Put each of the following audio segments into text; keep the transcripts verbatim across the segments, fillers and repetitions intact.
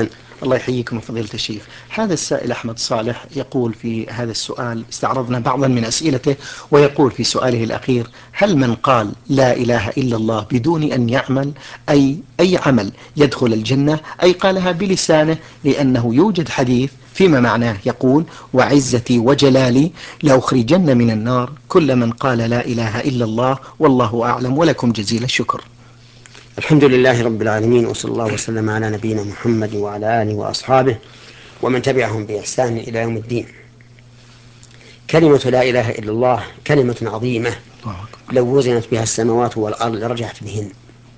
وسهلا. الله يحييكم فضيلة الشيخ. هذا السائل أحمد صالح يقول في هذا السؤال، استعرضنا بعضا من أسئلته، ويقول في سؤاله الأخير: هل من قال لا إله إلا الله بدون أن يعمل أي أي عمل يدخل الجنة، أي قالها بلسانه؟ لأنه يوجد حديث فيما معناه يقول: وعزتي وجلالي لأخرجن من النار كل من قال لا إله إلا الله، والله أعلم، ولكم جزيل الشكر. الحمد لله رب العالمين، وصلى الله وسلم على نبينا محمد وعلى آله وأصحابه ومن تبعهم بإحسان إلى يوم الدين. كلمة لا إله إلا الله كلمة عظيمة، لو وزنت بها السماوات والأرض لرجحت بهن.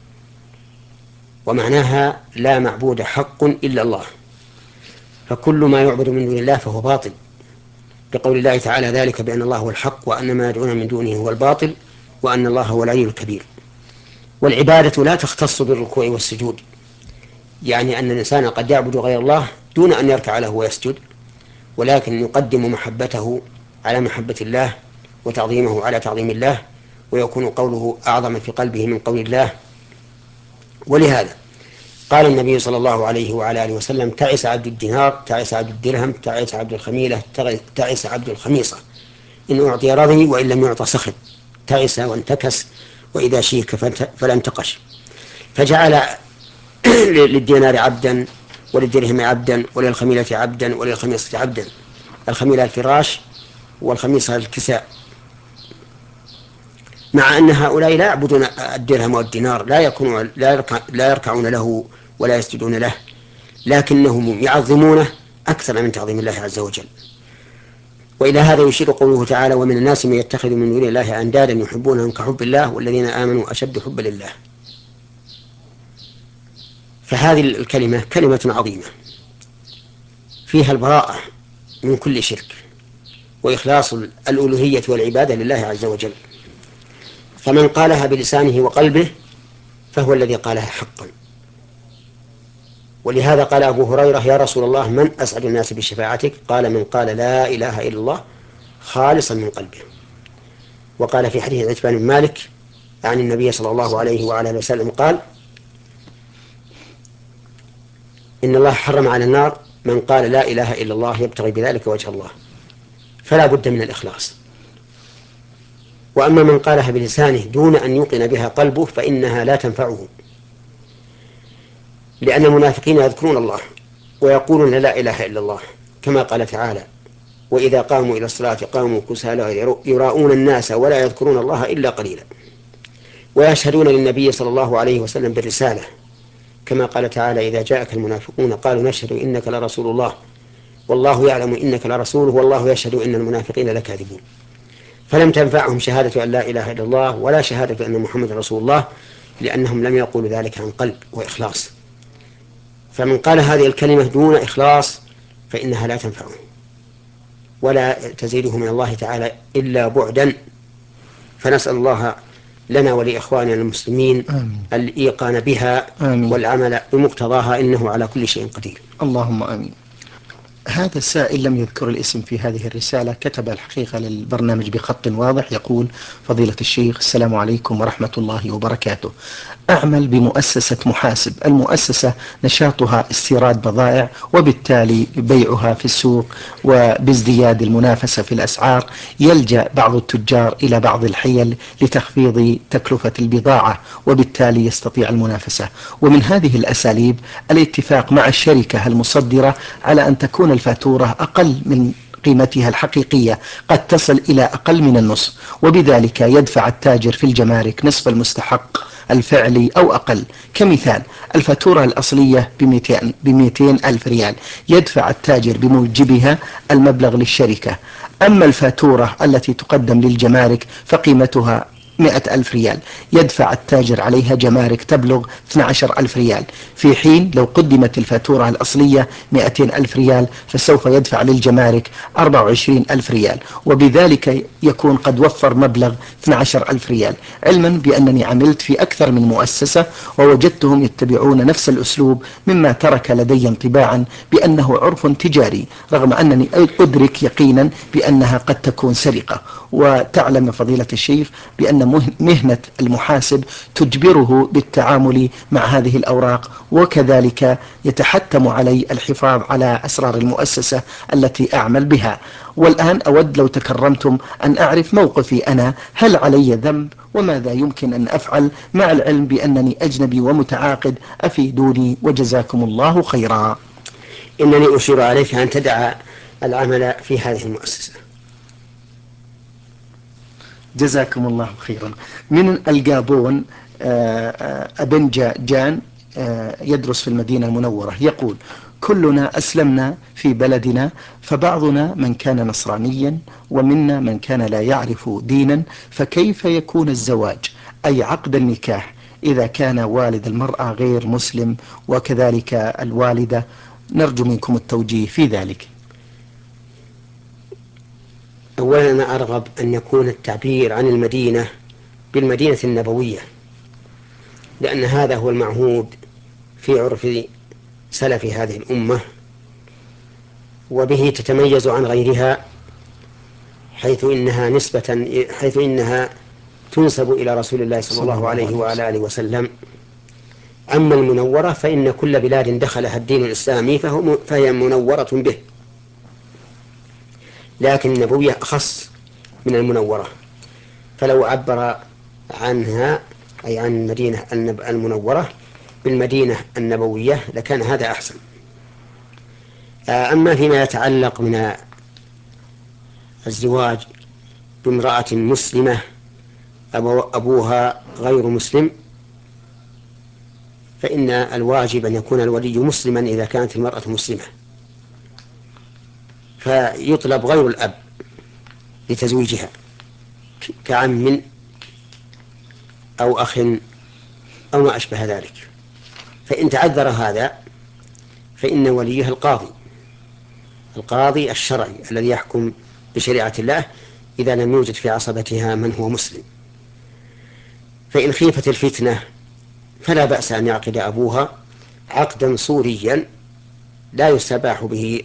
ومعناها لا معبود حق إلا الله، فكل ما يعبد من دون الله فهو باطل، بقول الله تعالى: ذلك بأن الله هو الحق وأن ما يدعون من دونه هو الباطل وأن الله هو العلي الكبير. والعبادة لا تختص بالركوع والسجود، يعني أن الإنسان قد يعبد غير الله دون أن يركع له ويسجد، ولكن يقدم محبته على محبة الله وتعظيمه على تعظيم الله، ويكون قوله أعظم في قلبه من قول الله. ولهذا قال النبي صلى الله عليه وعلى آله وسلم: تعس عبد الدينار، تعس عبد الدرهم، تعس عبد الخميلة، تعس عبد الخميصة، إن أعطي رضي وإن لم يعط سخط، تعس وانتكس وإذا شيك فلا انتقش. فجعل للدينار عبدا، وللدرهم عبدا، وللخميلة عبدا، وللخميصة عبدا. الخميلة الفراش والخميصة الكساء، مع أن هؤلاء لا يعبدون الدرهم والدينار، لا يكونوا لا, يركع لا يركعون له ولا يسجدون له، لكنهم يعظمونه أكثر من تعظيم الله عز وجل. وإلى هذا يشير قوله تعالى: ومن الناس من يتخذ من دون الله أندادا يحبونهم كحب الله والذين آمنوا أشد حبا لله. فهذه الكلمة كلمة عظيمة فيها البراءة من كل شرك، وإخلاص الألوهية والعبادة لله عز وجل. فمن قالها بلسانه وقلبه فهو الذي قالها حقا. ولهذا قال أبو هريرة: يا رسول الله، من أسعد الناس بشفاعتك؟ قال: من قال لا إله إلا الله خالصا من قلبه. وقال في حديث عتبان بن مالك عن النبي صلى الله عليه وعلى اله وسلم قال: إن الله حرم على النار من قال لا إله إلا الله يبتغي بذلك وجه الله. فلا بد من الإخلاص. وأما من قالها بلسانه دون أن يوقن بها قلبه فإنها لا تنفعه، لأن المنافقين يذكرون الله ويقولون لا إله إلا الله، كما قال تعالى: وإذا قاموا إلى الصلاة قاموا كسالى يراءون الناس ولا يذكرون الله إلا قليلا. ويشهدون للنبي صلى الله عليه وسلم بالرسالة، كما قال تعالى: إذا جاءك المنافقون قالوا نشهد إنك لرسول الله والله يعلم إنك لرسوله والله يشهد إن المنافقين لكاذبون. فلم تنفعهم شهادة أن لا إله إلا الله ولا شهادة أن محمد رسول الله، لأنهم لم يقولوا ذلك عن قلب وإخلاص. فمن قال هذه الكلمة دون إخلاص فإنها لا تنفعه ولا تزيده من الله تعالى إلا بعدا. فنسأل الله لنا ولإخواننا المسلمين آمين. الإيقان بها آمين. والعمل بمقتضاها، إنه على كل شيء قدير. اللهم آمين. هذا السائل لم يذكر الاسم في هذه الرسالة، كتب الحقيقة للبرنامج بخط واضح، يقول: فضيلة الشيخ، السلام عليكم ورحمة الله وبركاته. أعمل بمؤسسة محاسب. المؤسسة نشاطها استيراد بضائع وبالتالي بيعها في السوق، وبازدياد المنافسة في الأسعار يلجأ بعض التجار إلى بعض الحيل لتخفيض تكلفة البضاعة، وبالتالي يستطيع المنافسة. ومن هذه الأساليب الاتفاق مع الشركة المصدرة على أن تكون الفاتورة أقل من قيمتها الحقيقية، قد تصل إلى أقل من النصف، وبذلك يدفع التاجر في الجمارك نصف المستحق الفعلي أو أقل. كمثال: الفاتورة الأصلية بمئتين ألف ريال، يدفع التاجر بموجبها المبلغ للشركة. أما الفاتورة التي تقدم للجمارك فقيمتها مئة ألف ريال، يدفع التاجر عليها جمارك تبلغ اثني عشر ألف ريال، في حين لو قدمت الفاتورة الأصلية مئتين ألف ريال فسوف يدفع للجمارك أربعة وعشرين ألف ريال، وبذلك يكون قد وفر مبلغ اثني عشر ألف ريال. علما بأنني عملت في أكثر من مؤسسة ووجدتهم يتبعون نفس الأسلوب، مما ترك لدي انطباعا بأنه عرف تجاري، رغم أنني أدرك يقينا بأنها قد تكون سرقة. وتعلم فضيلة الشيخ بأن أن مهنة المحاسب تجبره بالتعامل مع هذه الأوراق، وكذلك يتحتم علي الحفاظ على أسرار المؤسسة التي أعمل بها. والآن أود لو تكرمتم أن أعرف موقفي أنا، هل علي ذنب وماذا يمكن أن أفعل، مع العلم بأنني أجنبي ومتعاقد؟ أفيدوني وجزاكم الله خيرا. إنني أشير عليك أن تدع العمل في هذه المؤسسة. جزاكم الله خيرا. من الجابون أبنجا جان يدرس في المدينة المنورة، يقول: كلنا أسلمنا في بلدنا، فبعضنا من كان نصرانيا ومنا من كان لا يعرف دينا، فكيف يكون الزواج أي عقد النكاح إذا كان والد المرأة غير مسلم وكذلك الوالدة؟ نرجو منكم التوجيه في ذلك. أولا أنا أرغب أن يكون التعبير عن المدينة بالمدينة النبوية، لأن هذا هو المعهود في عرف سلف هذه الأمة، وبه تتميز عن غيرها، حيث إنها نسبة حيث إنها تنسب إلى رسول الله صلى الله عليه وعلى آله وسلم. أما المنورة فإن كل بلاد دخلها الدين الإسلامي فهي منورة به، لكن النبوية أخص من المنورة، فلو عبر عنها أي عن المدينة المنورة بالمدينة النبوية لكان هذا أحسن. أما فيما يتعلق من الزواج بامرأة مسلمة أبوها غير مسلم، فإن الواجب أن يكون الولي مسلما إذا كانت المرأة مسلمة، فيطلب غير الأب لتزويجها كعم أو أخ أو ما أشبه ذلك. فإن تعذر هذا فإن وليها القاضي القاضي الشرعي الذي يحكم بشريعة الله إذا لم يوجد في عصبتها من هو مسلم. فإن خيفت الفتنة فلا بأس أن يعقد أبوها عقدا صوريا لا يستباح به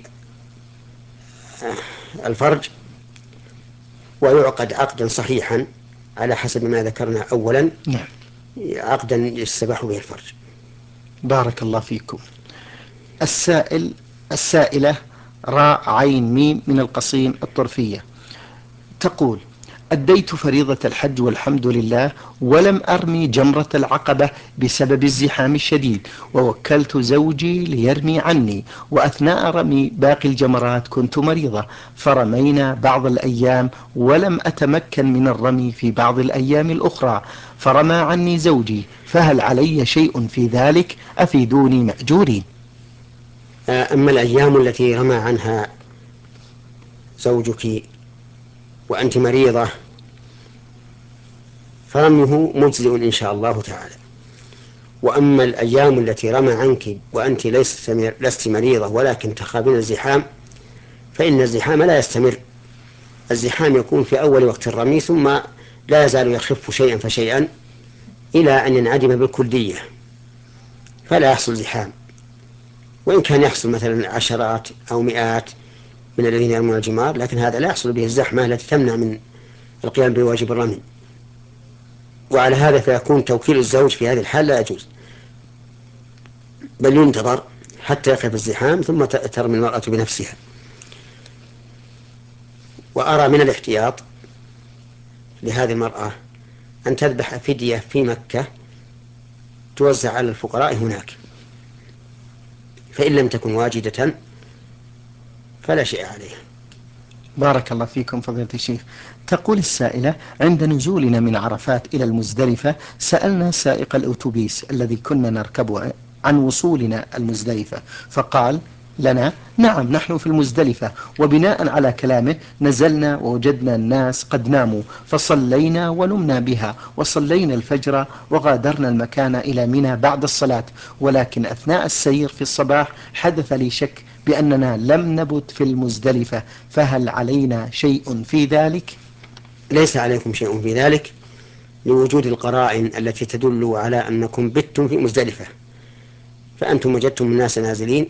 الفرج، ويعقد عقدا صحيحا على حسب ما ذكرنا أولا، نعم. عقدا يستباح به الفرج. بارك الله فيكم. السائل السائلة راء عين ميم من القصيم الطرفية تقول: أديت فريضة الحج والحمد لله، ولم أرمي جمرة العقبة بسبب الزحام الشديد، ووكلت زوجي ليرمي عني، وأثناء رمي باقي الجمرات كنت مريضة، فرمينا بعض الأيام ولم أتمكن من الرمي في بعض الأيام الأخرى، فرمى عني زوجي، فهل علي شيء في ذلك؟ أفيدوني مأجورين. أما الأيام التي رمى عنها زوجك وأنت مريضة فرميه مجزئ إن شاء الله تعالى. وأما الأيام التي رمى عنك وأنت لست مريضة ولكن تخافين الزحام، فإن الزحام لا يستمر، الزحام يكون في أول وقت الرمي ثم لا يزال يخف شيئا فشيئا إلى أن ينعدم بالكلية، فلا يحصل زحام. وإن كان يحصل مثلا عشرات أو مئات من الذين يرمون الجمار، لكن هذا لا يحصل به الزحمة التي تمنع من القيام بواجب الرمي. وعلى هذا فيكون توكيل الزوج في هذه الحال لا يجوز، بل ينتظر حتى يخف الزحام ثم ترمي المرأة بنفسها. وأرى من الاحتياط لهذه المرأة أن تذبح فدية في مكة توزع على الفقراء هناك، فإن لم تكن واجدة فلا شيء عليها. بارك الله فيكم فضيلة الشيخ. تقول السائلة: عند نزولنا من عرفات إلى المزدلفة سألنا سائق الأوتوبيس الذي كنا نركبه عن وصولنا المزدلفة، فقال لنا: نعم نحن في المزدلفة. وبناء على كلامه نزلنا ووجدنا الناس قد ناموا، فصلينا ونمنا بها وصلينا الفجر وغادرنا المكان إلى منى بعد الصلاة، ولكن أثناء السير في الصباح حدث لي شك بأننا لم نبت في المزدلفة، فهل علينا شيء في ذلك؟ ليس عليكم شيء في ذلك لوجود القرائن التي تدل على أنكم بتم في مزدلفة، فأنتم وجدتم الناس نازلين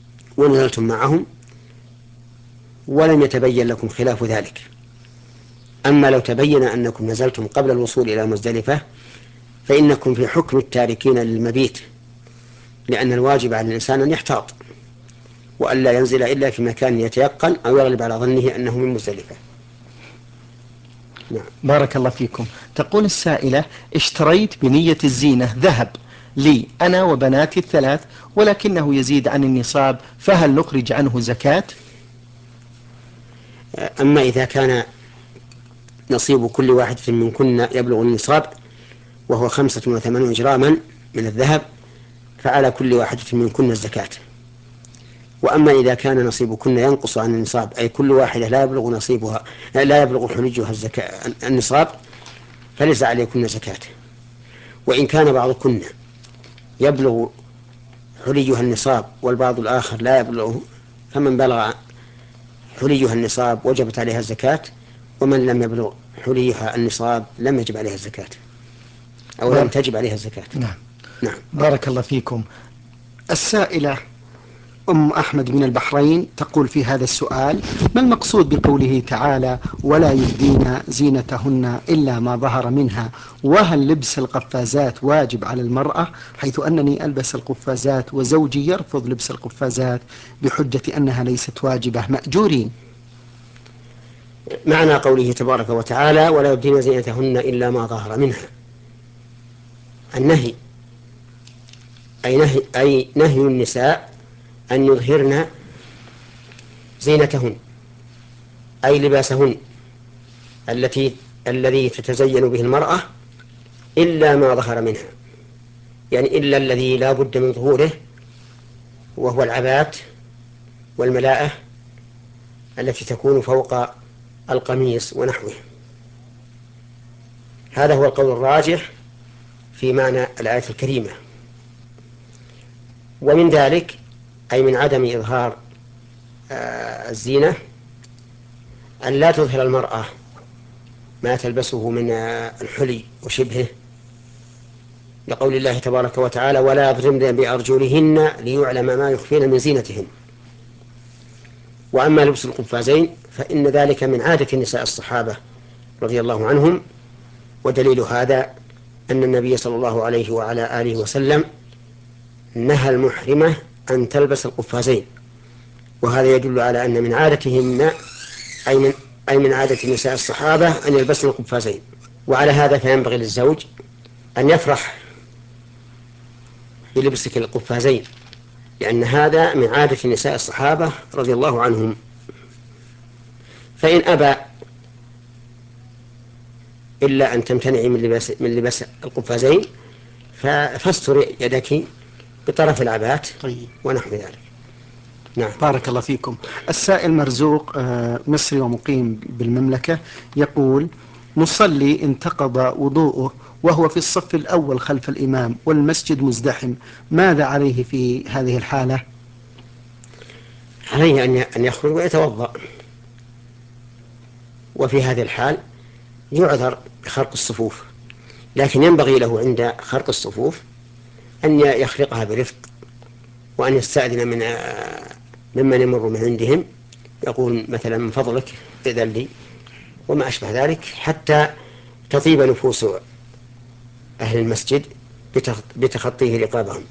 ونزلتم معهم ولم يتبين لكم خلاف ذلك. أما لو تبين أنكم نزلتم قبل الوصول إلى مزدلفة فإنكم في حكم التاركين للمبيت، لأن الواجب على الإنسان أن يحتاط وألا ينزل إلا في مكان يتيقن أو يغلب على ظنه أنه من مزدلفة. نعم. بارك الله فيكم. تقول السائلة: اشتريت بنية الزينة ذهب لي أنا وبناتي الثلاث ولكنه يزيد عن النصاب، فهل نخرج عنه زكاة؟ أما إذا كان نصيب كل واحد منكن يبلغ النصاب وهو خمسة وثمانون جراما من الذهب فعلى كل واحدة منكن الزكاة. وأما إذا كان نصيبكن ينقص عن النصاب أي كل واحدة لا يبلغ نصيبها لا يبلغ حليجها الزكاة النصاب فليس عليكن زكاة. وإن كان بعضكن يبلغ حليجها النصاب والبعض الآخر لا يبلغه فمن بلغ حليجها النصاب وجبت عليها الزكاة، ومن لم يبلغ حليجها النصاب لم يجب عليها الزكاة أو لم تجب عليها الزكاة. نعم. نعم. بارك الله فيكم. السائلة أم أحمد من البحرين تقول في هذا السؤال: ما المقصود بقوله تعالى ولا يبدين زينتهن إلا ما ظهر منها؟ وهل لبس القفازات واجب على المرأة، حيث أنني ألبس القفازات وزوجي يرفض لبس القفازات بحجة أنها ليست واجبة مأجورين؟ معنى قوله تبارك وتعالى ولا يبدين زينتهن إلا ما ظهر منها النهي، أي نهي, أي نهي النساء أن يظهرن زينتهن أي لباسهن التي الذي تتزين به المرأة إلا ما ظهر منها، يعني إلا الذي لا بد من ظهوره وهو العبات والملاءة التي تكون فوق القميص ونحوه. هذا هو القول الراجح في معنى الآية الكريمة. ومن ذلك أي من عدم إظهار آه الزينة أن لا تظهر المرأة ما تلبسه من آه الحلي وشبهه، لقول الله تبارك وتعالى ولا يضربن بأرجلهن ليعلم ما يخفين من زينتهن. وأما لبس القفازين فإن ذلك من عادة نساء الصحابة رضي الله عنهم، ودليل هذا أن النبي صلى الله عليه وعلى آله وسلم نهى المحرمة أن تلبس القفازين، وهذا يدل على أن من عادتهن أي من, أي من عادة نساء الصحابة أن يلبسن القفازين. وعلى هذا فينبغي للزوج أن يفرح بلبسك القفازين، لأن هذا من عادة نساء الصحابة رضي الله عنهم. فإن أبى إلا أن تمتنعي من لباس, من لباس القفازين فاستر يدك بطرف العبات طيب. ونحو ذلك. نعم. بارك الله فيكم. السائل مرزوق مصري ومقيم بالمملكة يقول: مصلي انتقض وضوءه وهو في الصف الأول خلف الإمام والمسجد مزدحم، ماذا عليه في هذه الحالة؟ عليه أن يخرج ويتوضأ، وفي هذه الحال يعذر بخرق الصفوف، لكن ينبغي له عند خرق الصفوف أن يخرقها برفق وأن يستأذن من ممن يمر من عندهم، يقول مثلا من فضلك إذن لي وما أشبه ذلك، حتى تطيب نفوس أهل المسجد بتخطيه رقابهم.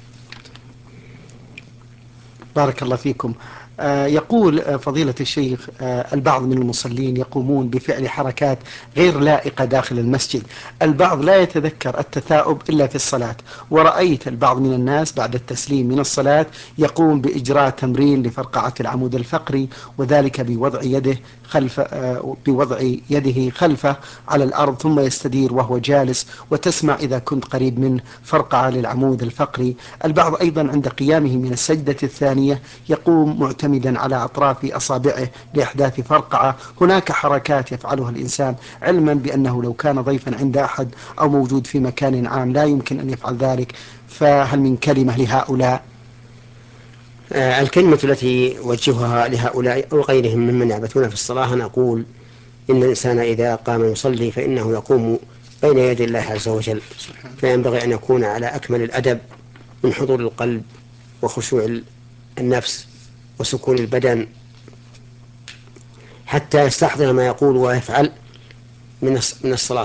بارك الله فيكم. آه يقول فضيلة الشيخ: آه البعض من المصلين يقومون بفعل حركات غير لائقة داخل المسجد، البعض لا يتذكر التثاؤب إلا في الصلاة، ورأيت البعض من الناس بعد التسليم من الصلاة يقوم بإجراء تمرين لفرقعة العمود الفقري، وذلك بوضع يده خلف آه بوضع يده خلفه على الأرض ثم يستدير وهو جالس، وتسمع إذا كنت قريب منه فرقعة للعمود الفقري. البعض أيضا عند قيامه من السجدة الثانية يقوم معتمدا على أطراف أصابعه لإحداث فرقعة. هناك حركات يفعلها الإنسان علما بأنه لو كان ضيفا عند أحد أو موجود في مكان عام لا يمكن أن يفعل ذلك، فهل من كلمة لهؤلاء؟ آه الكلمة التي وجهها لهؤلاء أو غيرهم ممن يعبثون في الصلاة نقول إن الإنسان إذا قام يصلي فإنه يقوم بين يدي الله عز وجل، فينبغي أن يكون على أكمل الأدب من حضور القلب وخشوع النفس وسكون البدن حتى يستحضر ما يقول ويفعل، من من الصلاة.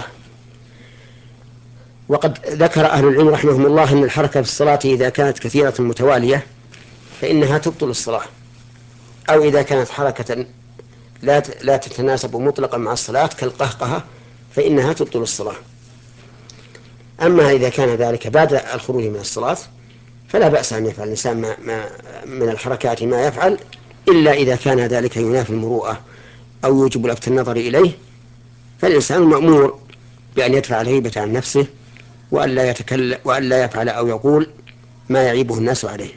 وقد ذكر أهل العلم رحمهم الله أن الحركة في الصلاة إذا كانت كثيرة متوالية فإنها تبطل الصلاة، أو إذا كانت حركة لا لا تتناسب مطلقا مع الصلاة كالقهقهة فإنها تبطل الصلاة. أما إذا كان ذلك بعد الخروج من الصلاة فلا بأس أن يفعل الإنسان ما ما من الحركات ما يفعل، إلا إذا كان ذلك ينافي المروءة أو يوجب لفت النظر إليه، فالإنسان مأمور بأن يدفع الهيبة عن نفسه وأن لا يتكلم وأن لا يفعل أو يقول ما يعيبه الناس عليه.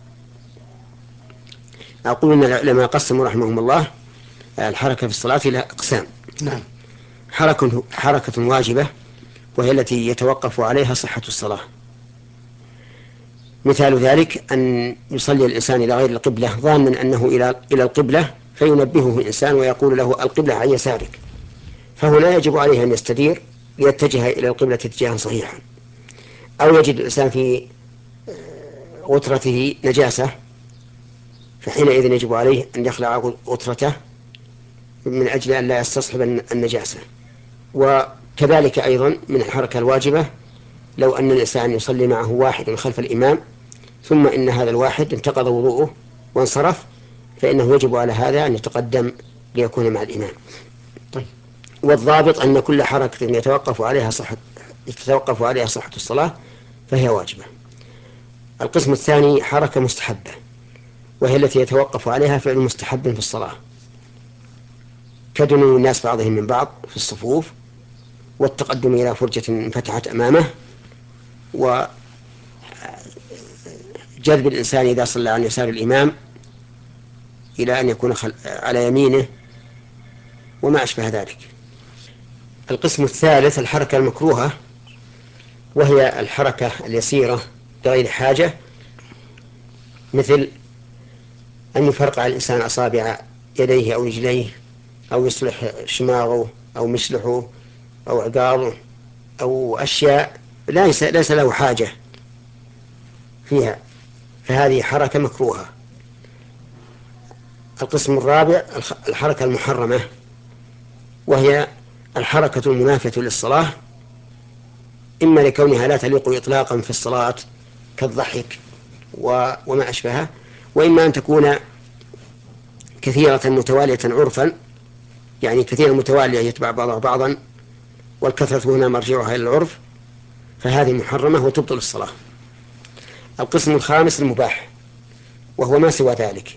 أقول أن العلماء قسموا رحمهم الله الحركة في الصلاة إلى أقسام. نعم. حركة حركة واجبة وهي التي يتوقف عليها صحة الصلاة. مثال ذلك أن يصلي الإنسان إلى غير القبلة ظانا أنه إلى إلى القبلة، فينبهه الإنسان ويقول له القبلة عن يسارك، فهنا يجب عليه أن يستدير ليتجه إلى القبلة اتجاها صحيحا. أو يجد الإنسان في غترته نجاسة، فحينئذ يجب عليه أن يخلع غترته من أجل أن لا يستصحب النجاسة. وكذلك أيضا من الحركة الواجبة لو أن الإنسان يصلي معه واحد خلف الإمام ثم إن هذا الواحد انتقض وضوءه وانصرف، فإنه يجب على هذا أن يتقدم ليكون مع الإمام. طيب. والضابط أن كل حركة يتوقف عليها صحة يتوقف عليها صحة الصلاة فهي واجبة. القسم الثاني حركة مستحبة، وهي التي يتوقف عليها فعل مستحب في الصلاة، كدنو الناس بعضهم من بعض في الصفوف، والتقدم إلى فرجة انفتحت أمامه، وجذب الإنسان إذا صلى عن يسار الإمام إلى أن يكون على يمينه وما أشبه ذلك. القسم الثالث الحركة المكروهة، وهي الحركة اليسيرة بغير حاجة، مثل أن يفرقع الإنسان أصابع يديه أو رجليه، أو يصلح شماغه أو مشلحه أو عقاره أو أشياء ليس, ليس له حاجة فيها، فهذه حركة مكروهة. القسم الرابع الحركة المحرمة، وهي الحركة المنافية للصلاة، إما لكونها لا تليق إطلاقا في الصلاة كالضحك وما أشبهها، وإما أن تكون كثيرة متوالية عرفا، يعني كثيرا متوالية يتبع بعضها بعضا، والكثرة هنا مرجعها إلى العرف، فهذه محرمة وتبطل الصلاة. القسم الخامس المباح، وهو ما سوى ذلك،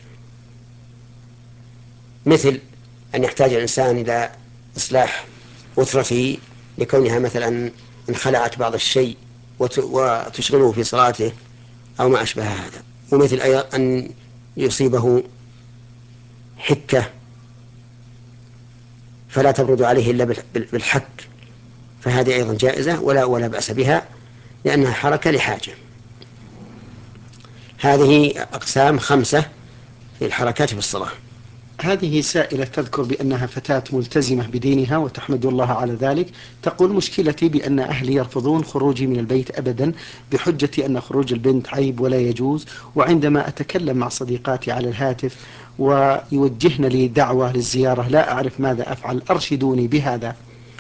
مثل أن يحتاج الإنسان إلى إصلاح غترته لكونها مثلا انخلعت بعض الشيء وتشغله في صلاته أو ما أشبه هذا، ومثل أيضا أن يصيبه حكة فلا تبرد عليه إلا بالحك، فهذه أيضا جائزة ولا ولا بأس بها لأنها حركة لحاجة. هذه أقسام خمسة في الحركات في الصلاة. هذه سائلة تذكر بأنها فتاة ملتزمة بدينها وتحمد الله على ذلك، تقول مشكلتي بأن أهلي يرفضون خروجي من البيت أبدا بحجة أن خروج البنت عيب ولا يجوز، وعندما أتكلم مع صديقاتي على الهاتف ويوجهن لي دعوة للزيارة لا أعرف ماذا أفعل، أرشدوني بهذا.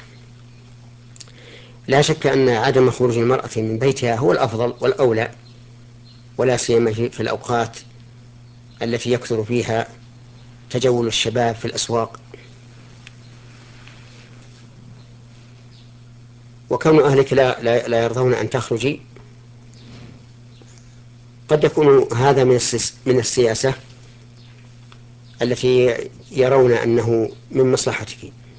لا شك أن عدم خروج المرأة من بيتها هو الأفضل والأولى، ولا سيما في الأوقات التي يكثر فيها تجول الشباب في الأسواق. وكون أهلك لا, لا, لا يرضون أن تخرجي قد يكون هذا من من السياسة التي يرون أنه من مصلحتك،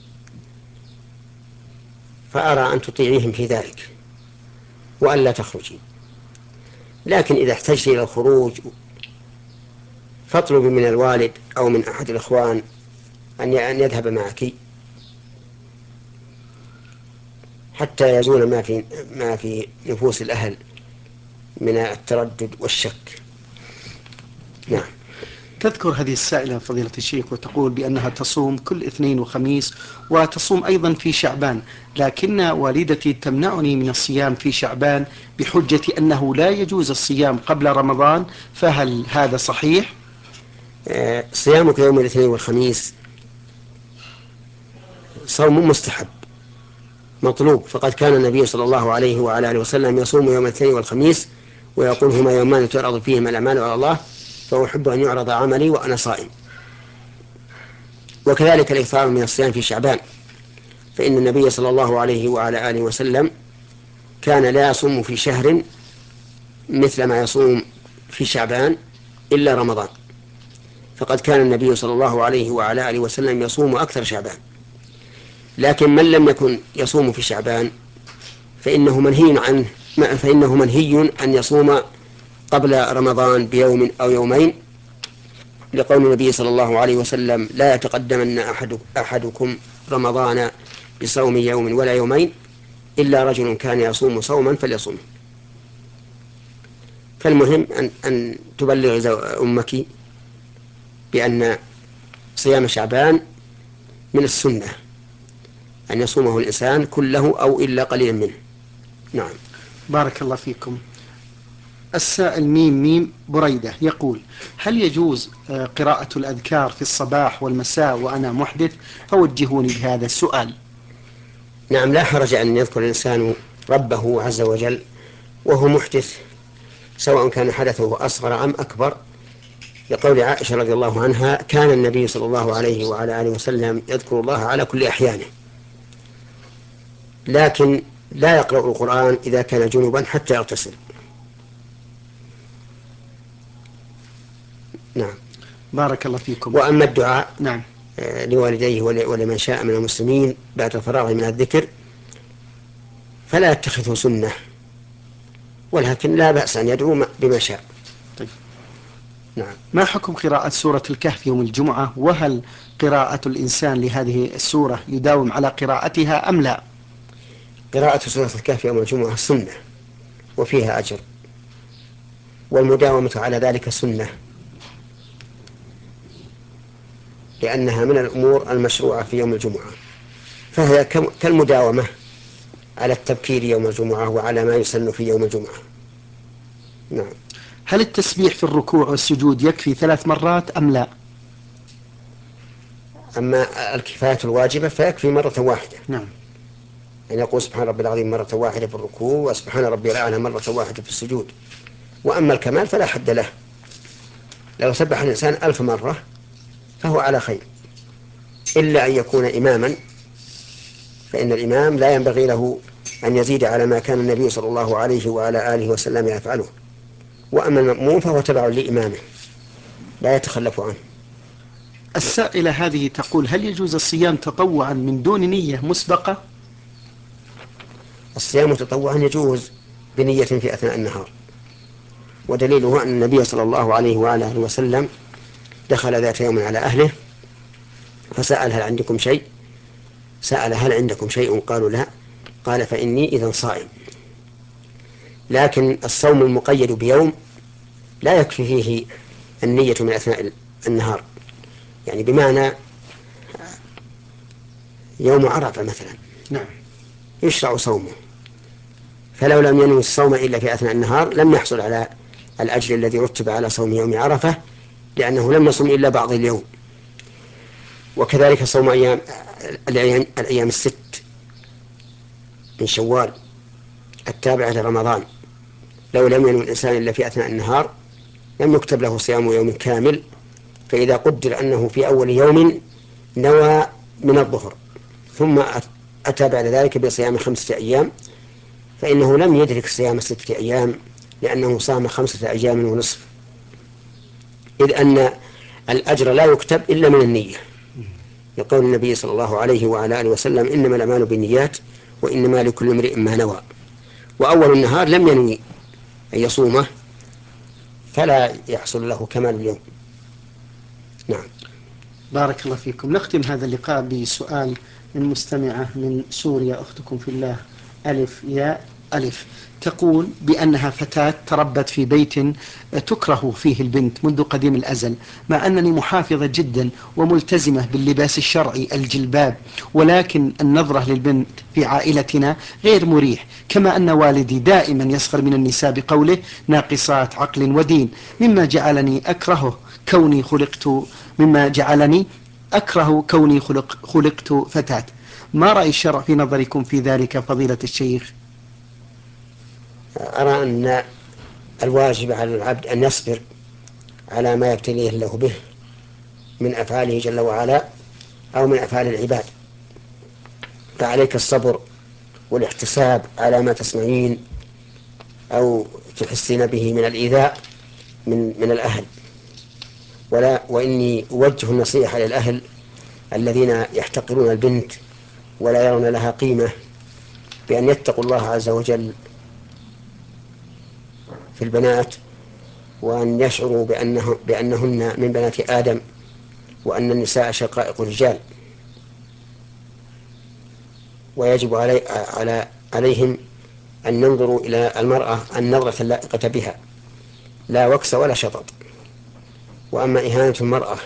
فأرى أن تطيعيهم في ذلك وأن لا تخرجي. لكن إذا احتجت إلى الخروج فاطلبي من الوالد أو من أحد الإخوان أن يذهب معك حتى يزول ما في ما في نفوس الأهل من التردد والشك. نعم. تذكر هذه السائلة فضيلة الشيخ وتقول بأنها تصوم كل اثنين وخميس وتصوم أيضا في شعبان، لكن والدتي تمنعني من الصيام في شعبان بحجة أنه لا يجوز الصيام قبل رمضان، فهل هذا صحيح؟ آه، صيامك يوم الاثنين والخميس صوم مستحب مطلوب. فقد كان النبي صلى الله عليه وعلى آله وسلم يصوم يوم الاثنين والخميس ويقول هما يومان تعرض فيهما الأعمال على الله فأحب أن يعرض عملي وأنا صائم. وكذلك الإكثار من الصيام في شعبان، فإن النبي صلى الله عليه وعلى آله وسلم كان لا يصوم في شهر مثل ما يصوم في شعبان إلا رمضان، فقد كان النبي صلى الله عليه وعلى آله وسلم يصوم أكثر شعبان. لكن من لم يكن يصوم في شعبان فإنه منهي عنه فإنه منهي أن يصوم قبل رمضان بيوم أو يومين، لقول النبي صلى الله عليه وسلم لا يتقدمن أحد أحدكم رمضان بصوم يوم ولا يومين إلا رجل كان يصوم صوما فليصومه. فالمهم أن, أن تبلغ أمك بأن صيام شعبان من السنة أن يصومه الإنسان كله أو إلا قليلا منه. نعم. بارك الله فيكم. السائل ميم ميم بريدة يقول: هل يجوز قراءة الأذكار في الصباح والمساء وأنا محدث؟ فوجهوني بهذا السؤال. نعم، لا حرج أن يذكر الإنسان ربه عز وجل وهو محدث، سواء كان حدثه أصغر أم أكبر، لقول عائشة رضي الله عنها كان النبي صلى الله عليه وعلى آله وسلم يذكر الله على كل أحيانه، لكن لا يقرأ القرآن إذا كان جنبا حتى يغتسل. نعم. بارك الله فيكم. وأما الدعاء نعم لوالديه ولمن شاء من المسلمين بعد الفراغ من الذكر فلا يتخذه سنة، ولكن لا بأس أن يدعو بما شاء. طيب. نعم. ما حكم قراءة سورة الكهف يوم الجمعة؟ وهل قراءة الإنسان لهذه السورة يداوم على قراءتها أم لا؟ قراءة سورة الكهف يوم الجمعة سنة وفيها أجر، والمداومة على ذلك سنة، لأنها من الأمور المشروعة في يوم الجمعة، فهي كالمداومة على التبكير يوم الجمعة وعلى ما يسن في يوم الجمعة. نعم. هل التسبيح في الركوع والسجود يكفي ثلاث مرات أم لا؟ أما الكفاية الواجبة فيكفي مرة واحدة. نعم. أن يقول سبحان ربي العظيم مرة واحدة في الركوع وسبحان ربي الأعلى مرة واحدة في السجود. وأما الكمال فلا حد له، لو سبح الإنسان ألف مرة فهو على خير، إلا أن يكون إماما، فإن الإمام لا ينبغي له أن يزيد على ما كان النبي صلى الله عليه وعلى آله وسلم يفعله. وأما المأموم فهو تبع لإمامه لا يتخلف عنه. السائلة هذه تقول: هل يجوز الصيام تطوعا من دون نية مسبقة؟ الصيام تطوعا يجوز بنية في أثناء النهار، ودليله أن النبي صلى الله عليه وعلى آله وسلم دخل ذات يوم على أهله فسأل هل عندكم شيء سأل هل عندكم شيء قالوا لا، قال فإني إذن صائم. لكن الصوم المقيد بيوم لا يكفي فيه النية من أثناء النهار، يعني بمعنى يوم عرفة مثلا نعم يشرع صومه، فلو لم ينوي الصوم إلا في أثناء النهار لم يحصل على الأجر الذي رتب على صوم يوم عرفة، لأنه لم يصم إلا بعض اليوم. وكذلك صوم أيام الأيام, الأيام الست من شوال التابعة لرمضان، لو لم ينوي الإنسان إلا في أثناء النهار لم يكتب له صيام يوم كامل. فإذا قدر أنه في أول يوم نوى من الظهر ثم أتى بعد ذلك بصيام خمسة أيام فإنه لم يدرك صيام ستة أيام، لأنه صام خمسة أيام ونصف، إذ أن الأجر لا يكتب إلا من النية، يقول النبي صلى الله عليه وعلى آله وسلم إنما الأعمال بالنيات وإنما لكل امرئ ما نوى. وأول النهار لم ينوي أن يصومه فلا يحصل له كمال اليوم. نعم. بارك الله فيكم. نختم هذا اللقاء بسؤال من مستمعة من سوريا، أختكم في الله ألف يا ألف، تقول بأنها فتاة تربت في بيت تكره فيه البنت منذ قديم الأزل، مع أنني محافظة جدا وملتزمة باللباس الشرعي الجلباب، ولكن النظرة للبنت في عائلتنا غير مريح، كما أن والدي دائما يسخر من النساء بقوله ناقصات عقل ودين، مما جعلني أكرهه كوني خلقت مما جعلني أكره كوني خلق خلقت فتاة. ما رأي الشرع في نظركم في ذلك فضيلة الشيخ؟ أرى أن الواجب على العبد أن يصبر على ما يبتليه الله به من أفعاله جل وعلا أو من أفعال العباد، فعليك الصبر والاحتساب على ما تسمعين أو تحسين به من الإيذاء من, من الأهل. ولا وإني أوجه النصيحة للأهل الذين يحتقرون البنت ولا يرون لها قيمة بأن يتقوا الله عز وجل في البنات، وأن يشعروا بأنه بأنهن من بنات آدم، وأن النساء شقائق الرجال، ويجب علي على عليهم أن ينظروا إلى المرأة النظرة اللائقة بها، لا وكس ولا شطط. وأما إهانة المرأة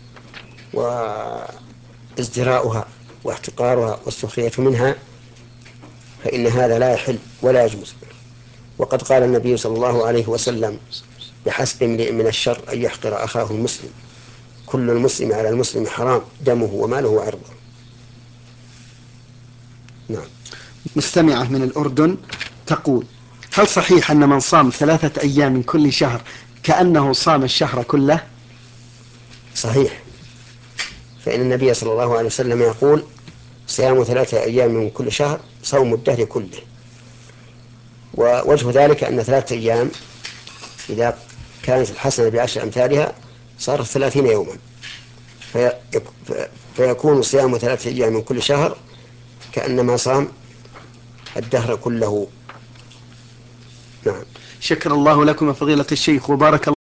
وازدراؤها واحتقارها والسخرية منها فإن هذا لا يحل ولا يجوز. وقد قال النبي صلى الله عليه وسلم: بحسب امرئ من الشر أن يحقر أخاه المسلم، كل المسلم على المسلم حرام، دمه وماله وعرضه. نعم. مستمعة من الأردن تقول: هل صحيح أن من صام ثلاثة أيام من كل شهر كأنه صام الشهر كله؟ صحيح، فإن النبي صلى الله عليه وسلم يقول: صيام ثلاثة أيام من كل شهر صوم الدهر كله. ووجه ذلك أن ثلاثة أيام إذا كانت الحسنة بعشر أمثالها صارت ثلاثين يوما، في فيكون صيام ثلاثة أيام من كل شهر كأنما صام الدهر كله. نعم. شكر الله لكم فضيلة الشيخ وبارك الله